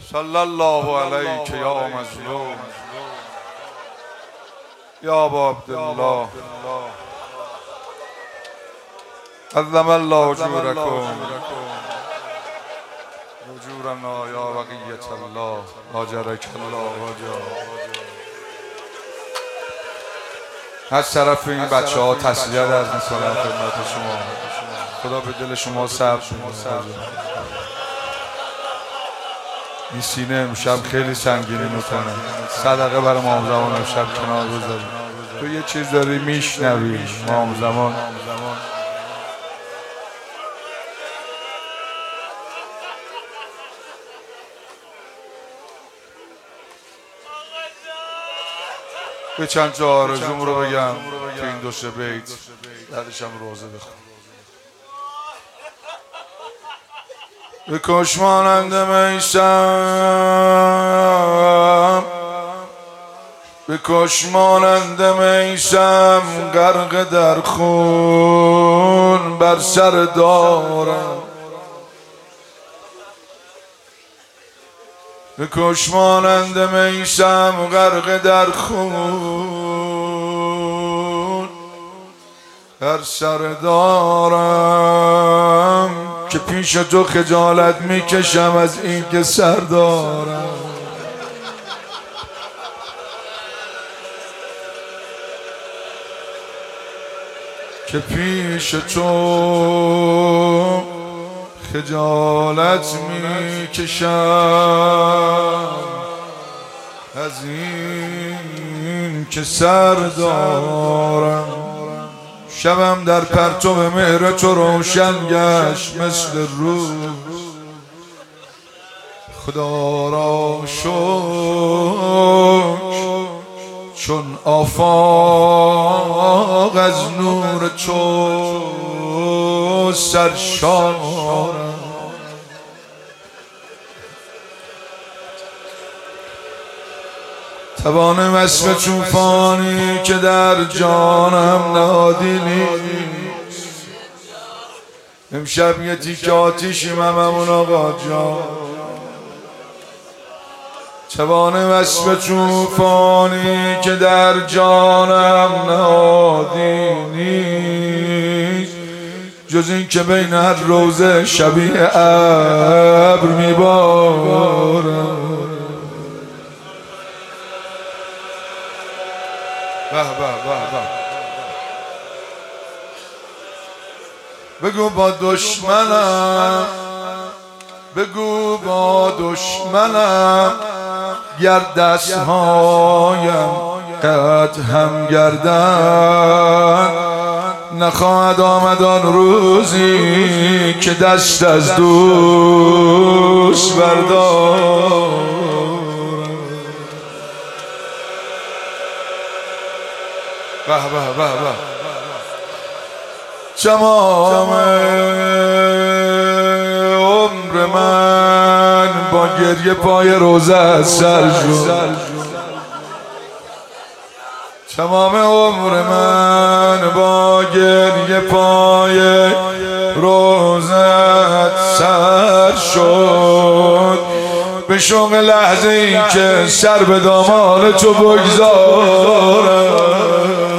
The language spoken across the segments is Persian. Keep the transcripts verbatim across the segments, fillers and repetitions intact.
صلی الله علیک یا مظلوم یا ابا عبدالله عظم الله اجورکم اجورنا یا بقیت الله آجرک الله آجر. از طرف این بچه ها تسلیت از میکنم خدمت شما. خدا به دل شما صبر کنه. این سینه امشب خیلی سنگینی میکنه. صدقه برای امام زمان امشب کنار بذاری. تو یه چیز داری میشنوی امام زمان. به چند جا آرزوم رو بگم که این دو سه بیت درشم روزه بخون. بکش مانند میسم، بکش مانند میسم، غرق در خون بر سر دارم. بکش مانند میسم، غرق در خون بر سر دارم، که پیش تو خجالت میکشم از این که سر دارم. که پیش تو خجالت میکشم از این که سر دارم. شبم در پرتو مهر تو روشن گشت مثل روز. خدا را شکر چون آفاق از نور تو سرشارم. توان وصف طوفانی که در جانم نهادی نیست. امشب یه تیکه آتیشیم هممون آقا جان. توان وصف طوفانی که در جانم نهادی نیست، جز این که بین هر روزه شبیه ابر میبارم. به به به به. بگو با دشمنم، بگو با دشمنم، گر دستهایم قد هم گردن، نخواهد آمد آن روزی که دست از دوست بردارم. به به به به. تمام عمر من با گریه پای روزه سر شد. تمام عمر من با گریه پای روزه سر شد. به شوق لحظه ای که سر به دامان تو بگذارم.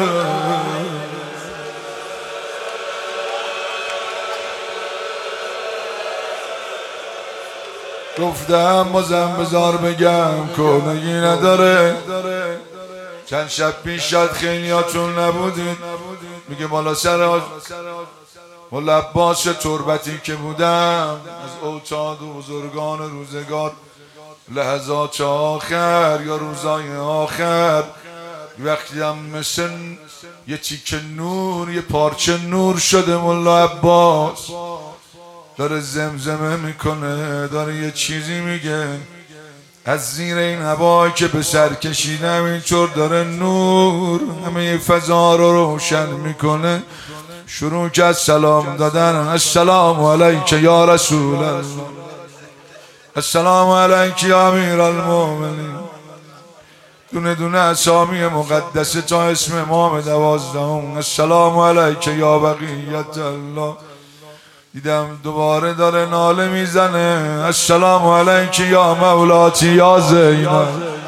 گفتم بازم بذار بگم کنگی نداره. چند شب پیش شاید خیلیاتون نبودید. میگه بالا سر مولا عباس تربتی که بودم از اوتاد و بزرگان روزگار، لحظات آخر یا روزای آخر، وقتی هم مثل یه تیکه نور، یه پارچه نور شده مولا عباس، داره زمزمه میکنه، داره یه چیزی میگه. از زیر این هوایی که به سر کشیدم اینطور داره نور همه فضا رو روشن میکنه. شروع کرد سلام دادن. السلام علیک یا رسول الله، السلام علیک یا امیر المؤمنین. دونه دونه اسامی مقدسه تا اسم امام دوازدهم. السلام علیک یا بقیت الله، دیدم دوباره داره ناله میزنه السلام علیکی یا مولاتی یا زینب.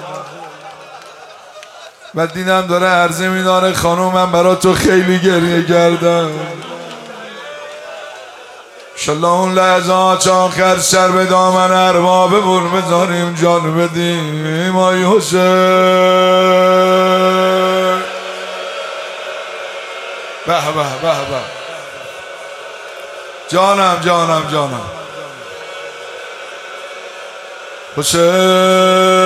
بعد دیدم داره عرضه میداره خانوم من برا تو خیلی گریه کردم، انشالله اون لحظات آخر سر به دامن ارباب بور بذاریم جان بدیم آی حسین. به به به به جانم جانم جانم حسین.